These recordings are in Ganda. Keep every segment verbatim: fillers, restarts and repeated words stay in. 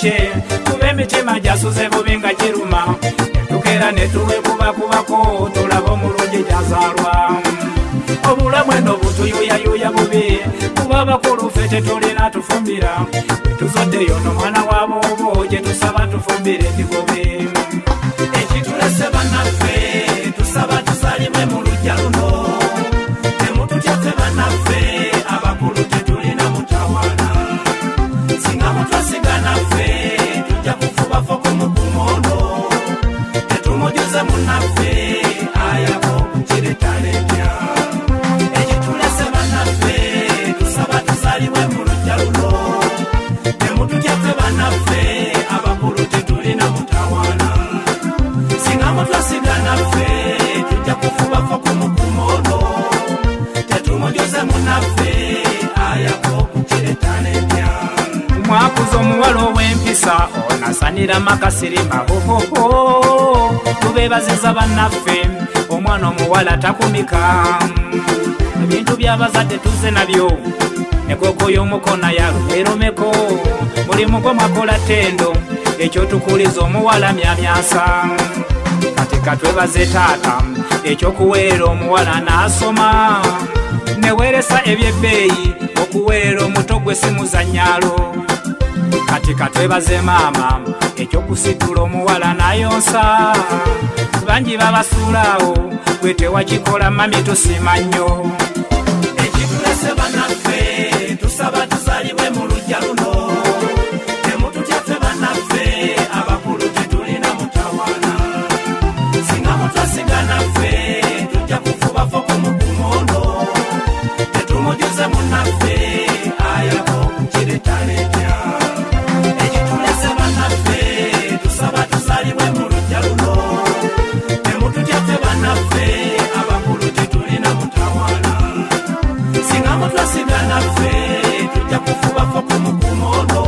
tukye kuba emitima gyasuze bubi nga giruma tukera ne tuwekubakubako tulaba omulungi gyazaalwa obulamu eno butuyuyayuya bubi kuba abakulu ffe tetulina tufumbira tuzoddeyo n'omwana wa boobo gye tusaba tufumbire ndigobe ekitulese bannaffe tusaba tuzaalibwe mu lujja luno temututya ffe bannaffe abakulu tetulina mutawaana singa mutwasigana ffe tujja kufubafo ku mugumu ono tetumujuze munnaffe ayako kukiretalebya ekitulese bannaffe tusaba tuzaalibwe mu lujja luno temututya ffe bannaffe abakulu tetulina mutawaana singa mutwasigana ffe tujja kufubafo ku mugumu ono tetumujuze munnaffe ayako kukiretalebya mwakuza omuwala ow'empisa onasanira makasirima hohoho tubeebaziza bannaffe omwana omuwala takumika ebintu by'abazadde tuze nabyo nekoko y'omukona yalumeromeko mulimu gwe mwakola ttendo ekyo tukuliza omuwala myamyasa kati katwebaze taata ekyokuweera omuwala n'asoma neweeresa ebyebbeeyi okuweera omuto gwe simuzannyalo kati katwebaze maama ekyokusitula omuwala n'ayonsa bangi babasuulaawo gwe tewakikola mami tusima nnyo ekitulese bannaffe tusaba tuzaalibwe mu lujja luno temututya ffe bannaffe abakulu tetulina mutawaana singa mutwasigana ffe tujja kufubafo ku mugumu ono tetumujuze munnaffe ayako kukiretalebya ekitulese bannaffe tusaba tuzaalibwe mu lujja luno temututya ffe bannaffe abakulu tetulina mutawaana singa mutwasigana ffe tujja kufubafo ku mugumu ono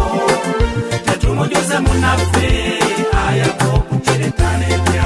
tetumujuze munnaffe ayako kukiretalebya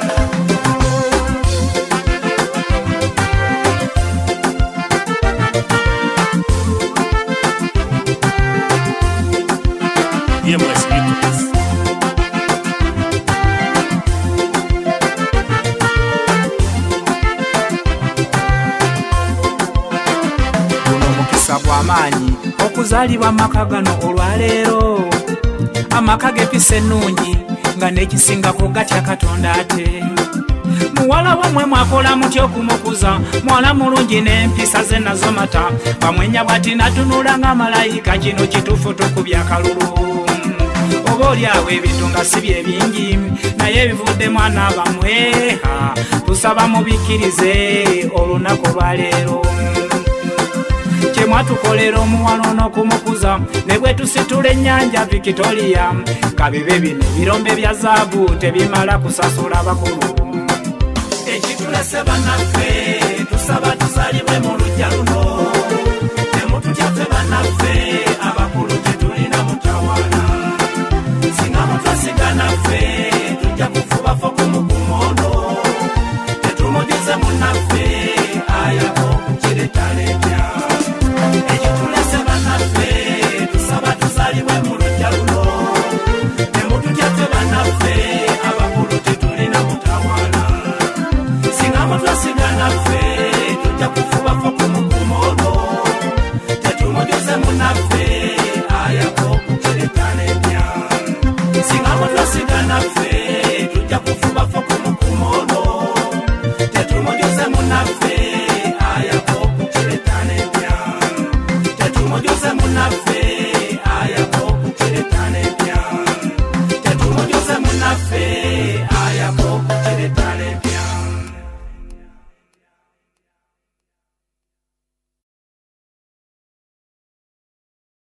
bw'amaanyi okuzaalibwa amaka gano olwaleero amaka g'empisa ennungi nga n'ekisingako gatya katonda ate muwala wamwe mwakola mutya okumukuza mwana mulungi n'empisa ze nazo mata bamwenya bwati natunula nga malayika kino kituufu tukubya akalulu oba oli awo ebintu nga si bye bingi naye ebivudde mwana bamwe tusaba mubikkirize olunaku olwaleero kyemwatukolera omuwala n'okumukuza ne bwe tusitula ennyanja Victoria kabibe bino ebirombe bya zaabu tebimala kusasula bakulu ekitulese bannaffe tusaba tuzaalibwe mu lujja luno temututya ffe bannaffe abakulu tetulina mutawaana singa mutwasigana ffe tujja kufubafo ku mugumu ono tetumujuze munnaffe ayako kukiretalebya ekitulese bannaffe tusaba tuzaalibwe mu lujja luno temututya ffe bannaffe abakulu tetulina mutawaana singa mutwasigana ffe tujja kufubafo ku mugumu ono tetumujuze munnaffe ayako kukiretalebya singa mutwasigana ffe tujja kufubafo ku